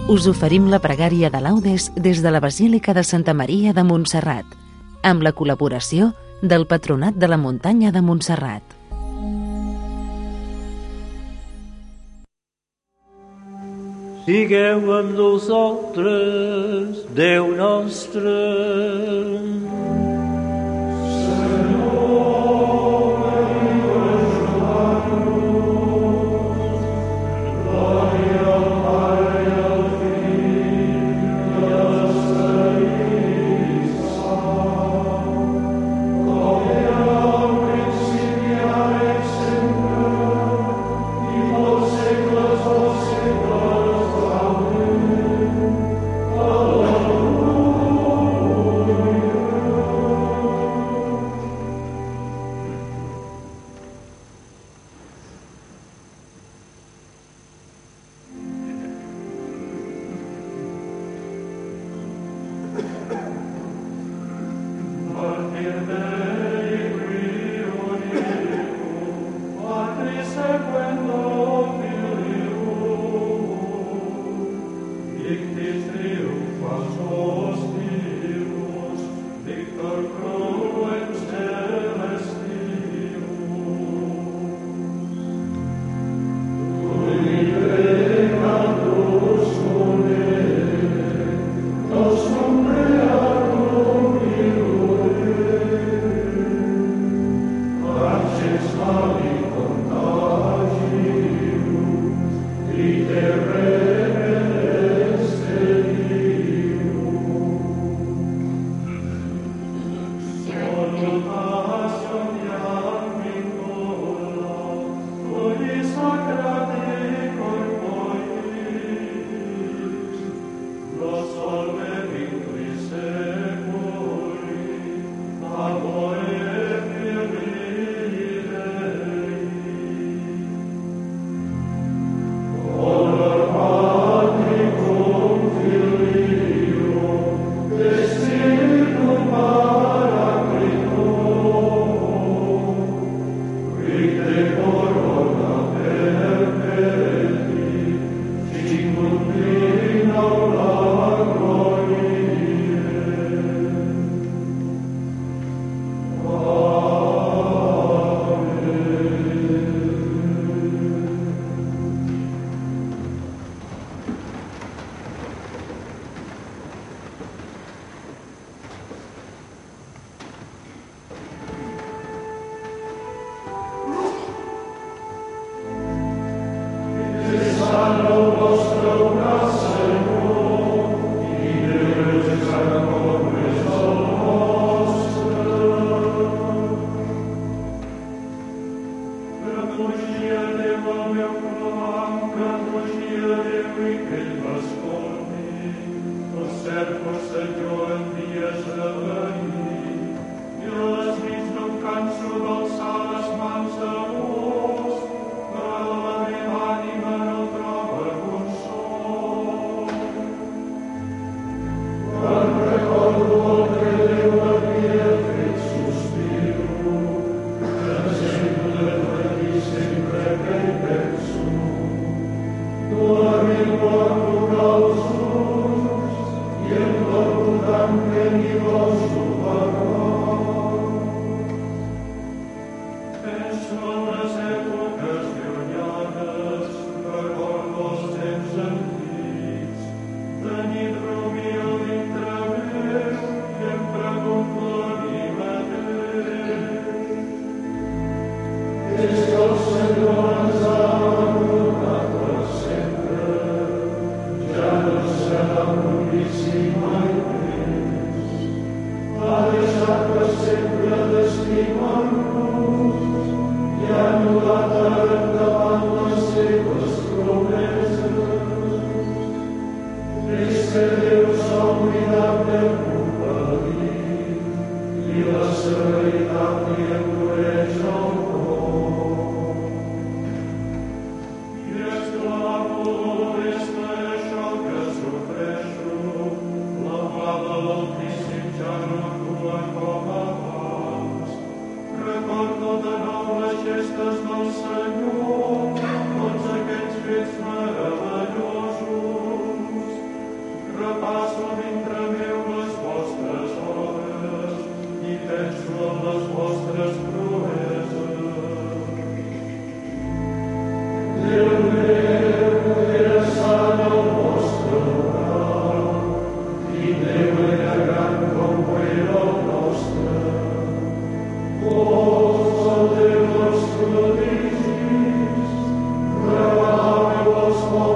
us oferim la pregària de laudes des de la Basílica de Santa Maria de Montserrat, amb la col·laboració del Patronat de la Muntanya de Montserrat. Sigueu amb nosaltres, Déu nostre.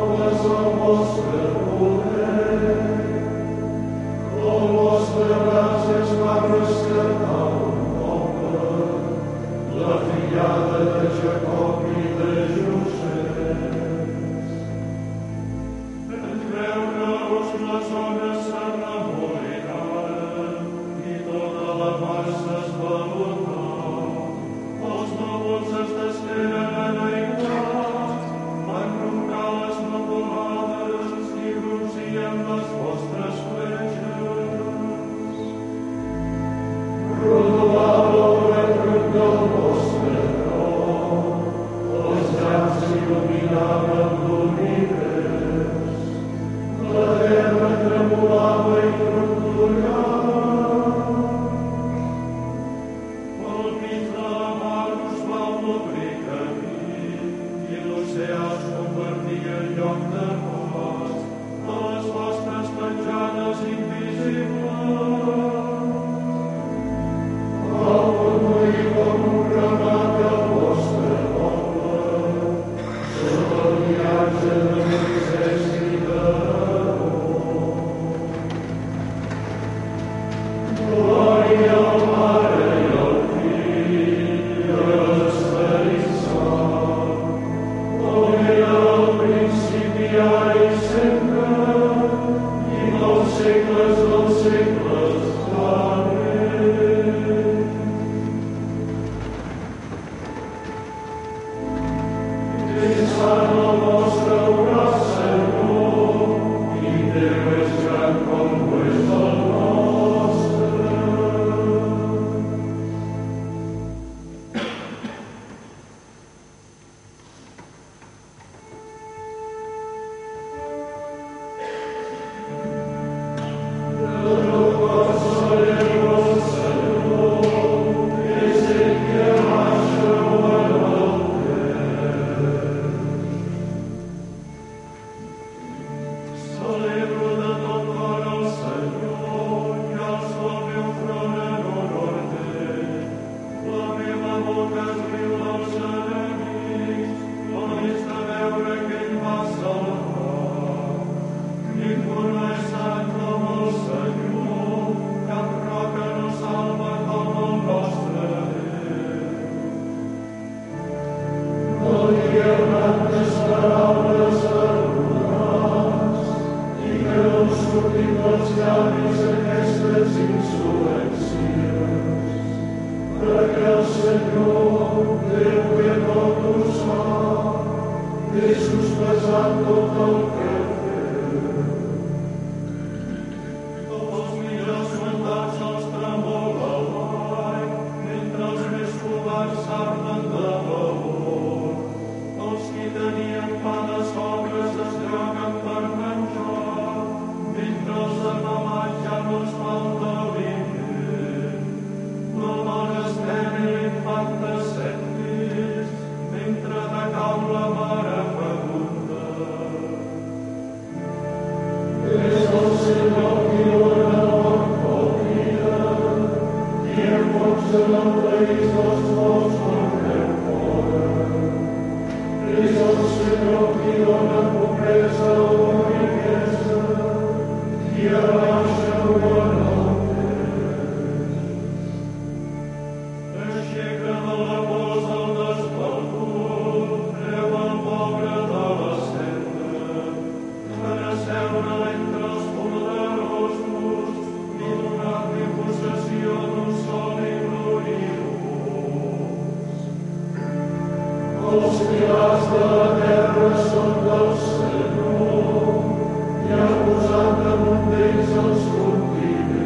Posant damunt d'ells els continents.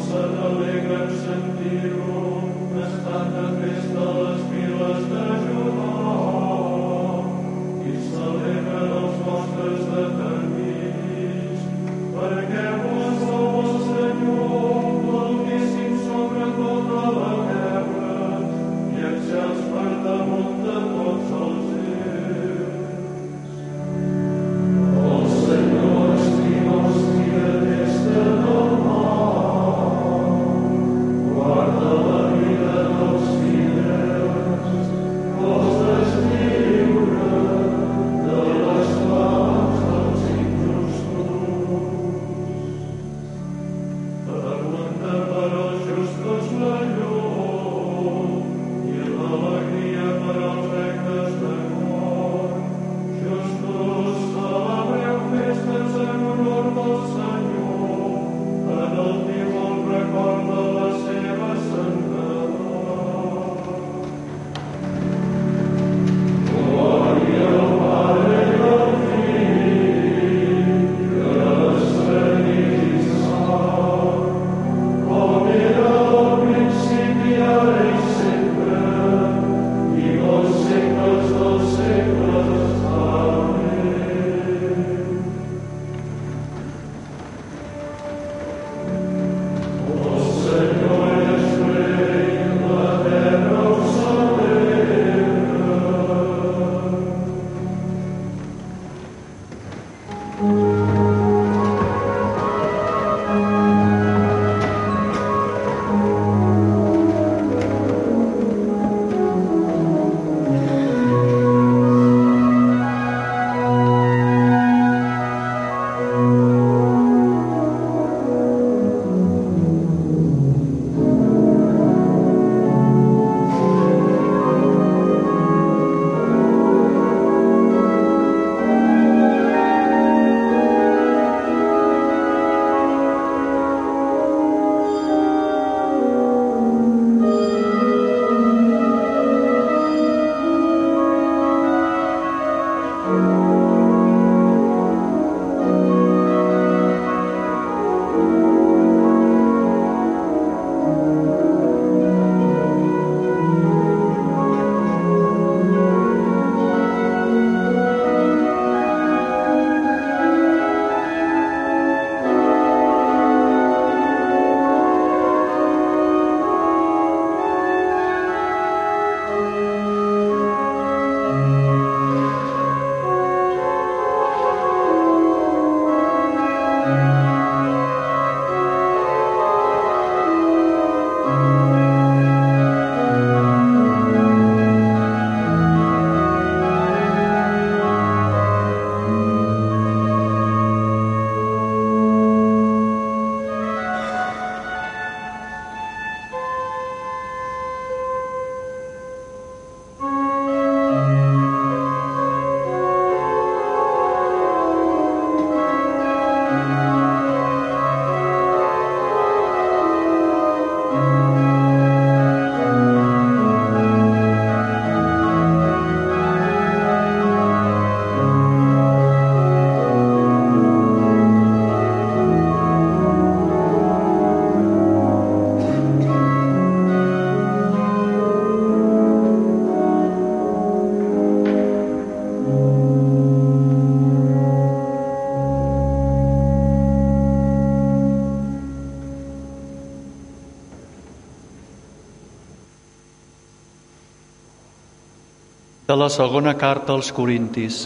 De la segona carta als Corintis.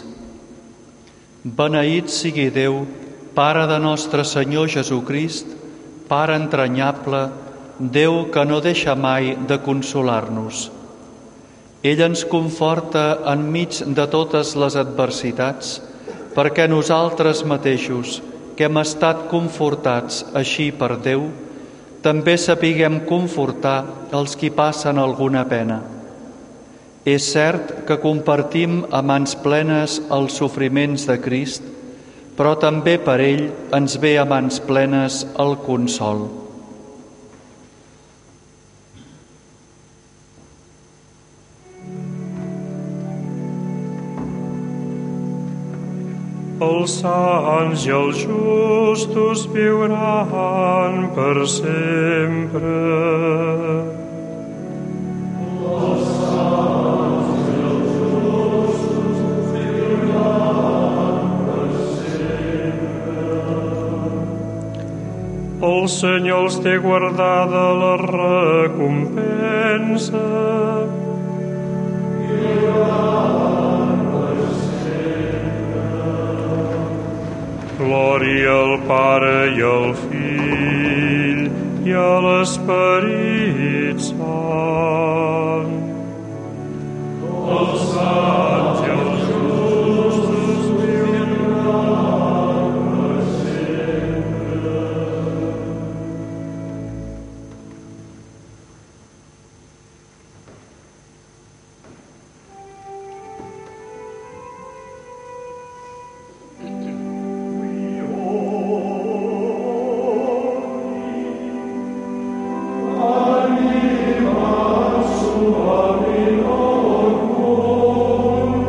Beneït sigui Déu, Pare de nostre Senyor Jesucrist, Pare entranyable, Déu que no deixa mai de consolar-nos. Ell ens conforta enmig de totes les adversitats, perquè nosaltres mateixos, que hem estat confortats així per Déu, també sapiguem confortar els qui passen alguna pena. És cert que compartim a mans plenes els sofriments de Crist, però també per ell ens ve a mans plenes el consol. Els sants i els justos viuran per sempre. Els sants i els justos viuran per sempre. El Senyor els té guardada la recompensa. Glòria al Pare i al Fill i a l'Esperit Sant. Els sants i els justos viuran per sempre. Anima sua,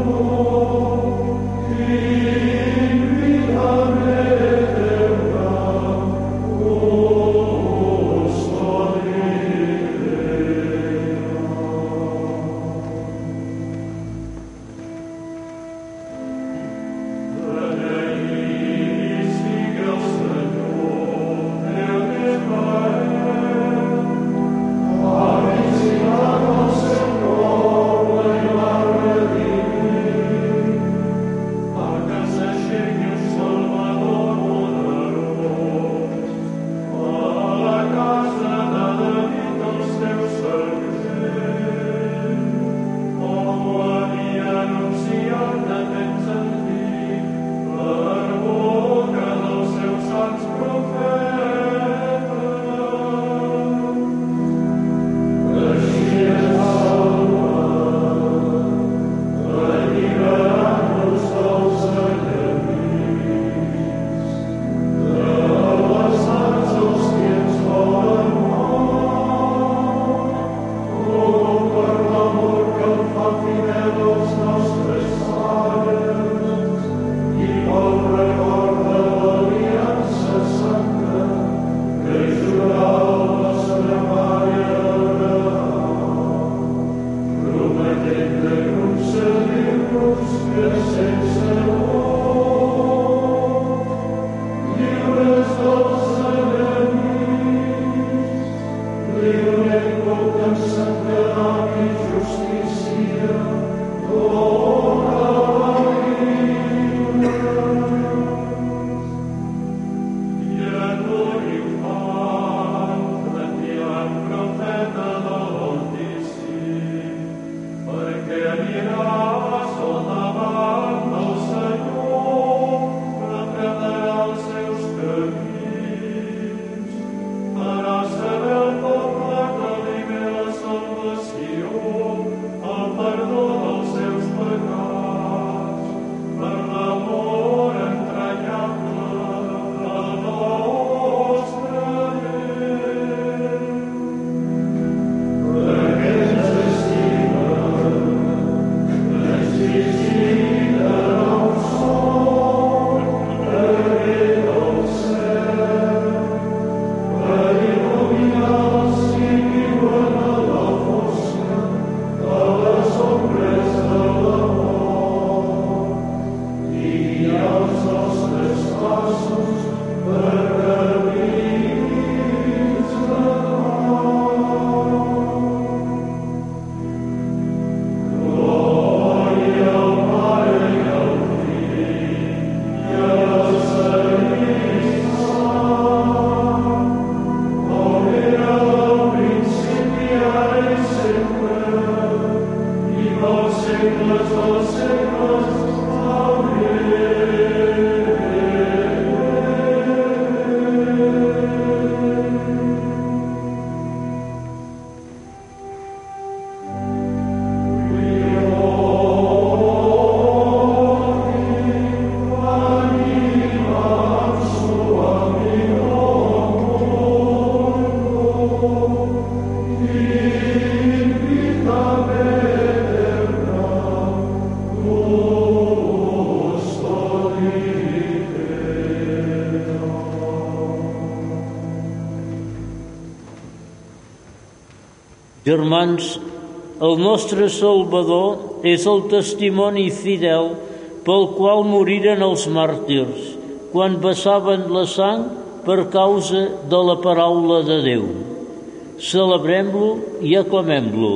Germans, el nostre Salvador és el testimoni fidel pel qual moriren els màrtirs quan vessaven la sang per causa de la paraula de Déu. Celebrem-lo i aclamem-lo.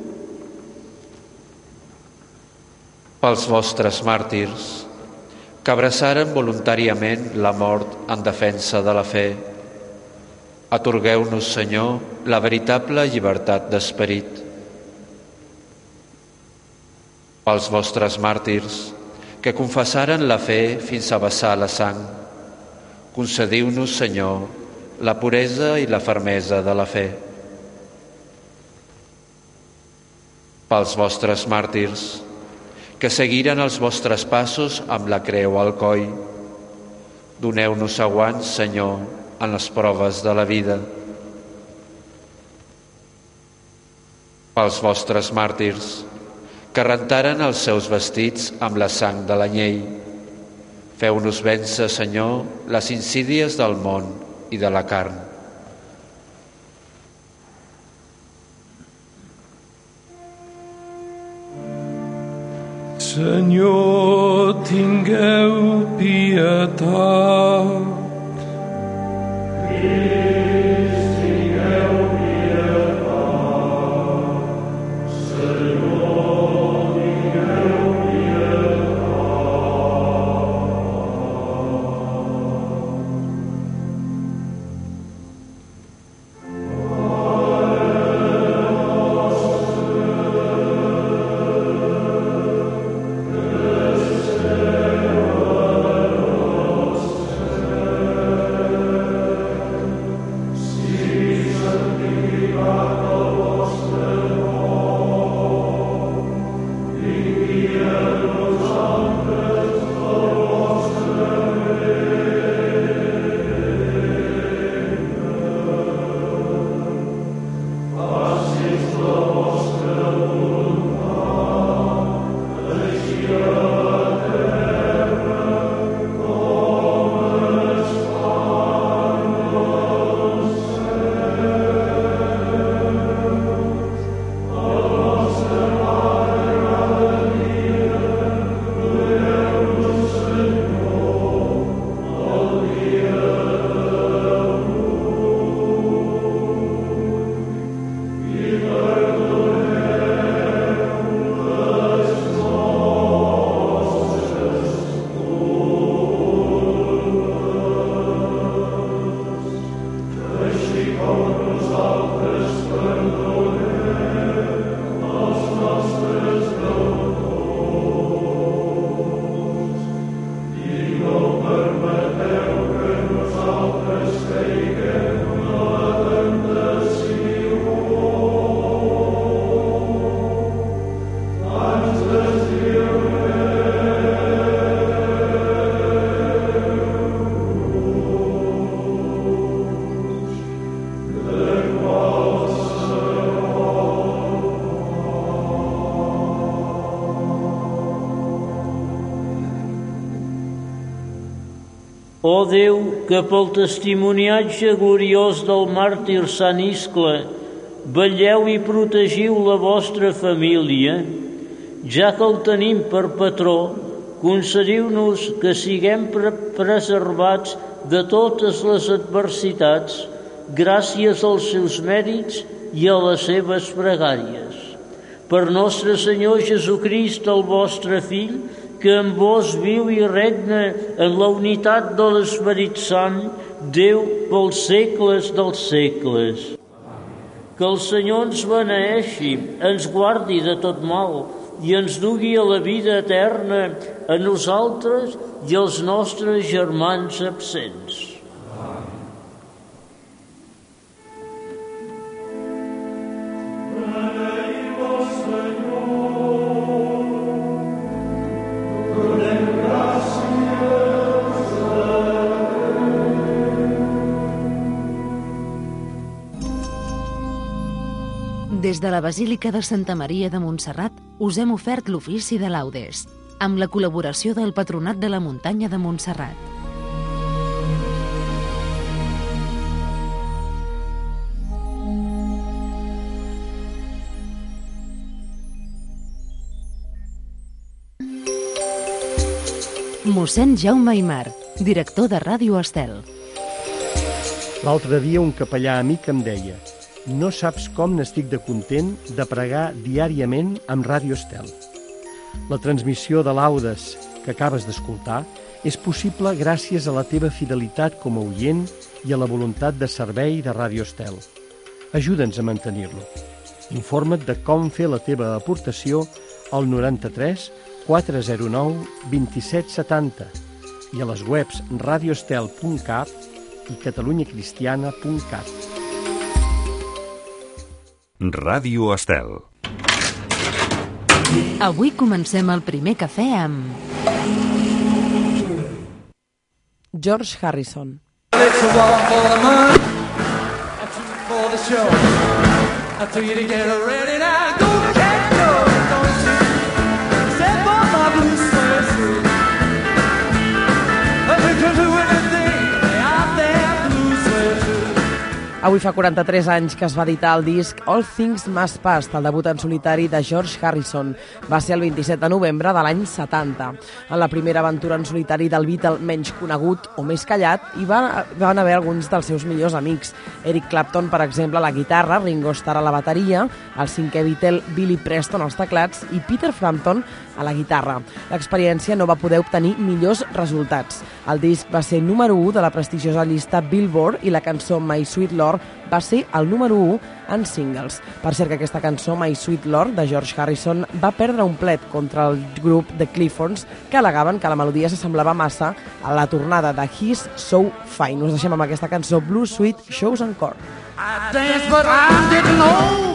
Pels vostres màrtirs, que abraçaren voluntàriament la mort en defensa de la fe, atorgueu-nos, Senyor, la veritable llibertat d'esperit. Pels vostres màrtirs, que confessaren la fe fins a vessar la sang, concediu-nos, Senyor, la puresa i la fermesa de la fe. Pels vostres màrtirs, que seguiren els vostres passos amb la creu al coll, doneu-nos aguant, Senyor, en les proves de la vida. Pels vostres màrtirs, que rentaren els seus vestits amb la sang de l'anyell, feu-nos vèncer, Senyor, les insídies del món i de la carn. Senyor, tingueu pietat. Ó Déu, que pel testimoniatge gloriós del màrtir Sant Iscle vetlleu i protegiu la vostra família, ja que el tenim per patró, concediu-nos que siguem preservats de totes les adversitats gràcies als seus mèrits i a les seves pregàries. Per nostre Senyor Jesucrist, el vostre Fill, que amb vos viu i regna en la unitat de l'Esperit Sant, Déu pels segles dels segles. Que el Senyor ens beneeixi, ens guardi de tot mal i ens dugui a la vida eterna a nosaltres i als nostres germans absents. Des de la Basílica de Santa Maria de Montserrat us hem ofert l'ofici de laudes, amb la col·laboració del Patronat de la Muntanya de Montserrat. Mossèn Jaume Aymar, director de Ràdio Estel. L'altre dia un capellà amic em deia: no saps com n'estic de content de pregar diàriament amb Ràdio Estel. La transmissió de laudes que acabes d'escoltar és possible gràcies a la teva fidelitat com a oient i a la voluntat de servei de Ràdio Estel. Ajuda'ns a mantenir-lo. Informa't de com fer la teva aportació al 93 409 2770 i a les webs radioestel.cat i catalunyacristiana.cat. Ràdio Estel. Avui comencem el primer cafè amb George Harrison. Avui fa 43 anys que es va editar el disc All Things Must Pass, el debut en solitari de George Harrison. Va ser el 27 de novembre de l'any 70. En la primera aventura en solitari del Beatle menys conegut o més callat, hi van haver alguns dels seus millors amics. Eric Clapton, per exemple, a la guitarra, Ringo Starr a la bateria, el cinquè Beatle Billy Preston als teclats i Peter Frampton a la guitarra. L'experiència no va poder obtenir millors resultats. El disc va ser número 1 de la prestigiosa llista Billboard i la cançó My Sweet Lord va ser el número 1 en singles. Per cert que aquesta cançó, My Sweet Lord, de George Harrison, va perdre un plet contra el grup The Cliffords, que al·legaven que la melodia s'assemblava massa a la tornada de He's So Fine. Us deixem amb aquesta cançó Blue Sweet Shows Encore. I dance but I didn't know